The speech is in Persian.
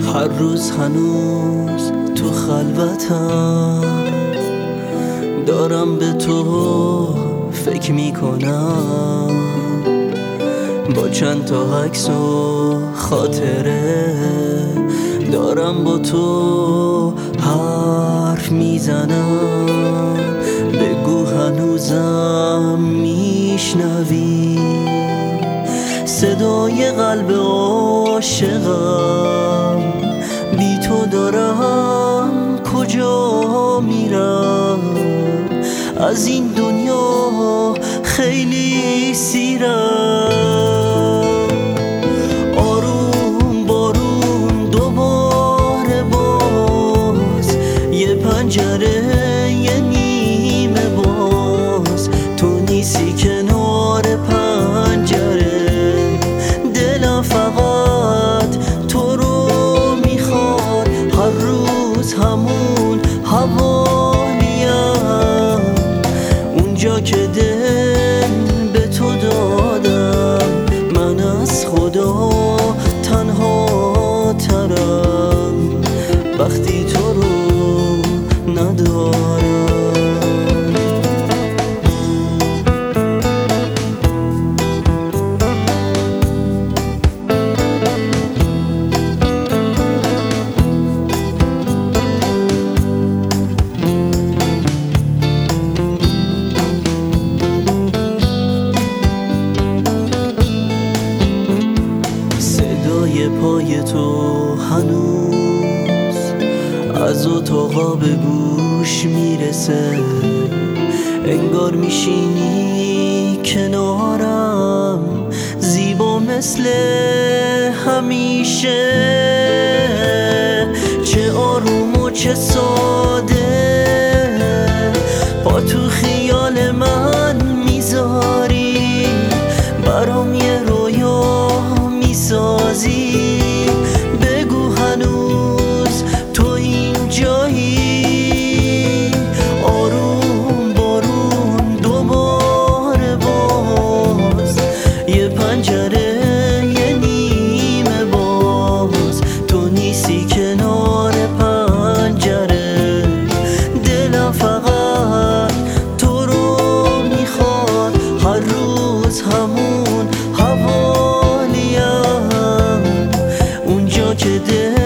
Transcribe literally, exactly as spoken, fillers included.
هر روز هنوز تو خلوتم دارم به تو فکر میکنم، با چند تا عکس و خاطره دارم با تو حرف میزنم. بگو هنوزم میشنوی صدای قلب عاشقم؟ بی تو دارم کجا میرم؟ از این دنیا خیلی سیرم. آروم بارون دوباره باز، یه پنجره یه نیمه باز، تو نیستی کنار پنجره. دلم فقط تو رو میخواد، هر روز همون حوالیم. اونجا که دل به تو دادم، من از خدا تنها ترم وقتی تو رو ندارم. صدای پای تو هنوز از اتاقا به گوش میرسه، انگار میشینی کنارم، زیبا مثل همیشه. چه آروم و چه ساده، پا تو خیال من میذاری، برام یه رویا میسازی. بگو هنوز تو اینجایی. آروم بارون دوباره باز، یه پنجره یه نیمه باز، تو نیستی کنار پنجره. دلم فقط تو رو میخواد، هر روز همون حوالیم. اونجا که دل